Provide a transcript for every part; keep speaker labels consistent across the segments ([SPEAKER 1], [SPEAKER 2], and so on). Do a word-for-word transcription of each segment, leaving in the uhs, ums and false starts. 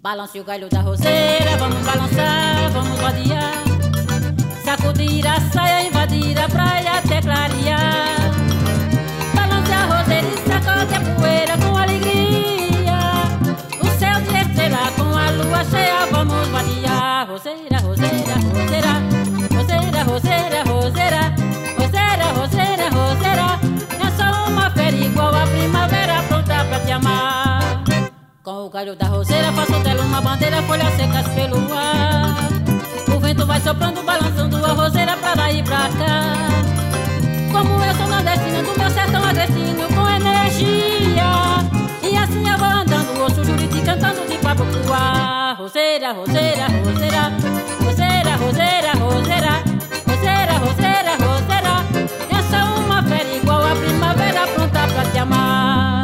[SPEAKER 1] Balance o galho da roseira, vamos balançar, vamos vadiar. Sacudir a saia, invadir a praia até clarear. Balance a roseira e sacode a poeira com alegria. O céu de estrela com a lua cheia, vamos vadiar. Roseira, roseira, roseira, roseira, roseira, roseira, roseira, roseira, roseira. É só uma fera igual a primavera pronta pra te amar. Com o galho da roseira faço dela uma bandeira, folhas secas pelo ar. O vento vai soprando, balançando a roseira pra lá e pra cá. Como eu sou nordestino, do meu sertão agrestino com energia. E assim eu vou andando, ouço Juriti cantando de papo pro ar. Roseira, roseira, roseira, roseira, roseira, roseira, roseira, roseira, roseira. Eu sou uma fera igual a primavera pronta pra te amar.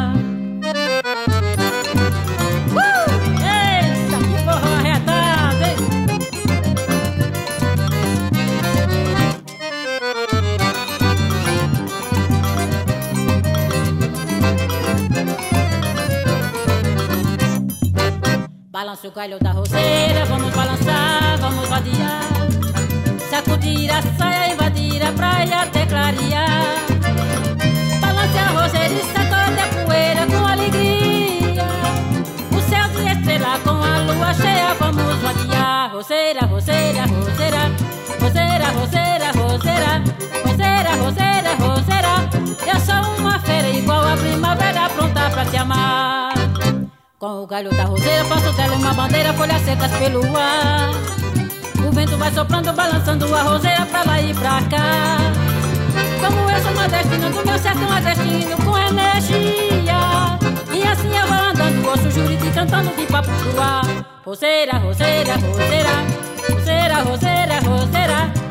[SPEAKER 1] Balance o galho da roseira, vamos balançar, vamos vadiar. Sacudir a saia, invadir a praia até clarear. Balance a roseira e sacode a poeira com alegria. O céu de estrela com a lua cheia, vamos vadiar. Roseira, roseira, roseira, roseira, roseira, roseira, roseira, roseira, roseira. Eu sou uma fera igual a primavera pronta pra te amar. Com o galho da roseira faço dela uma bandeira, folhas secas pelo ar. O vento vai soprando, balançando a roseira pra lá e pra cá. Como eu sou nordestino, do meu sertão agrestino com energia. E assim eu vou andando, ouço Juriti cantando de papo pro ar. Roseira, roseira, roseira, roseira, roseira, roseira.